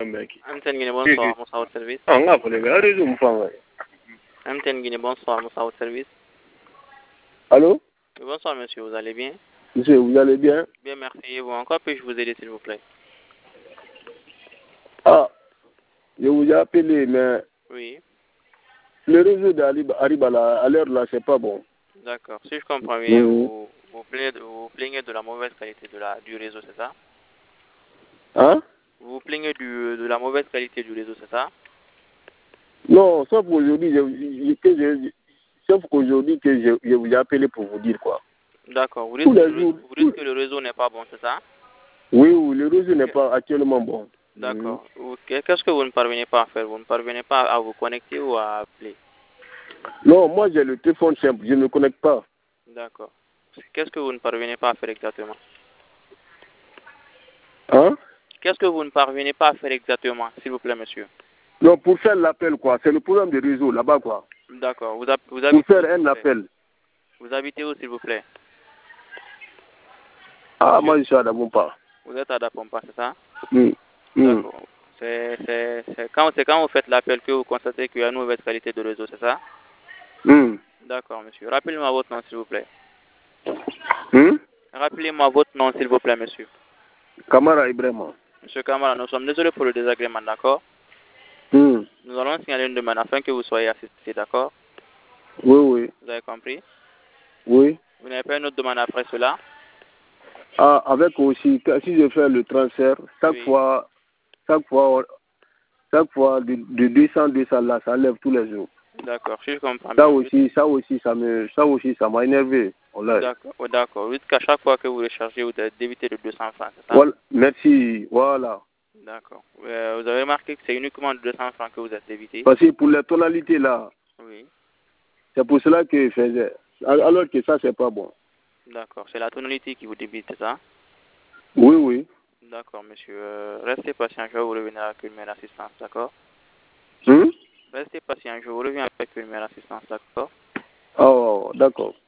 mec. MTN bonsoir, Moussa au service. Ah, on a pour les gars, réseau me fait. MTN bonsoir, Moussa au service. Allô? Bonsoir monsieur, vous allez bien? Monsieur, vous allez bien? Bien, merci. Et vous, encore puis-je vous aider s'il vous plaît? Ah, je vous ai appelé, mais Oui. le réseau d'Ariba à l'heure là, c'est pas bon. D'accord. Si je comprends bien, vous plaignez de la mauvaise qualité du réseau, c'est ça? Hein? Vous vous plaignez de la mauvaise qualité du réseau, c'est ça? Non, sauf qu'aujourd'hui, sauf qu'aujourd'hui que je vous ai appelé pour vous dire quoi. D'accord. Vous Tous dites, les jours. vous dites que le réseau n'est pas bon, c'est ça? Oui, oui, le réseau n'est pas actuellement bon. D'accord. Qu'est-ce que vous ne parvenez pas à faire? Vous ne parvenez pas à vous connecter ou à appeler? Non, moi j'ai le téléphone simple, je ne me connecte pas. D'accord. Qu'est-ce que vous ne parvenez pas à faire exactement? Hein? Qu'est-ce que vous ne parvenez pas à faire exactement, s'il vous plaît, monsieur? Non, pour faire l'appel, quoi. C'est le problème de réseau là-bas, quoi. D'accord. Vous Pour habitez où, faire un appel. vous habitez où, s'il vous plaît? Ah, Monsieur, moi je suis à Dabompa. vous êtes à Dapompa, c'est ça? Mm. Mm. D'accord. C'est quand vous faites l'appel que vous constatez qu'il y a une mauvaise qualité de réseau, c'est ça? Mm. D'accord, monsieur. Rappelez-moi votre nom, s'il vous plaît. Mm. Rappelez-moi votre nom, s'il vous plaît, monsieur. Kamara Ibrahima. Monsieur Kamara, nous sommes désolés pour le désagrément, d'accord? Mm. Nous allons signaler une demande afin que vous soyez assisté, d'accord? Oui, oui. Vous avez compris? Oui. Vous n'avez pas une autre demande après cela? Ah, avec aussi, si je fais le transfert, Oui. chaque fois de 200 là, ça lève tous les jours. D'accord, si je comprends bien. Ça aussi, ça m'a énervé. D'accord, oh, d'accord. Vous dites qu'à chaque fois que vous rechargez, vous êtes débité de 200 francs, c'est ça? Voilà. Merci, voilà. D'accord. Vous avez remarqué que c'est uniquement de 200 francs que vous êtes débité? Parce que pour les tonalités là, Oui. c'est pour cela que je faisais. Alors que ça, c'est pas bon. D'accord, c'est la tonalité qui vous débite, c'est ça? Oui, oui. D'accord, monsieur. Restez patient, je vais vous revenir avec une meilleure assistance, d'accord? Hmm? Restez patient, je vous reviens avec une meilleure assistance, d'accord? Oh, d'accord.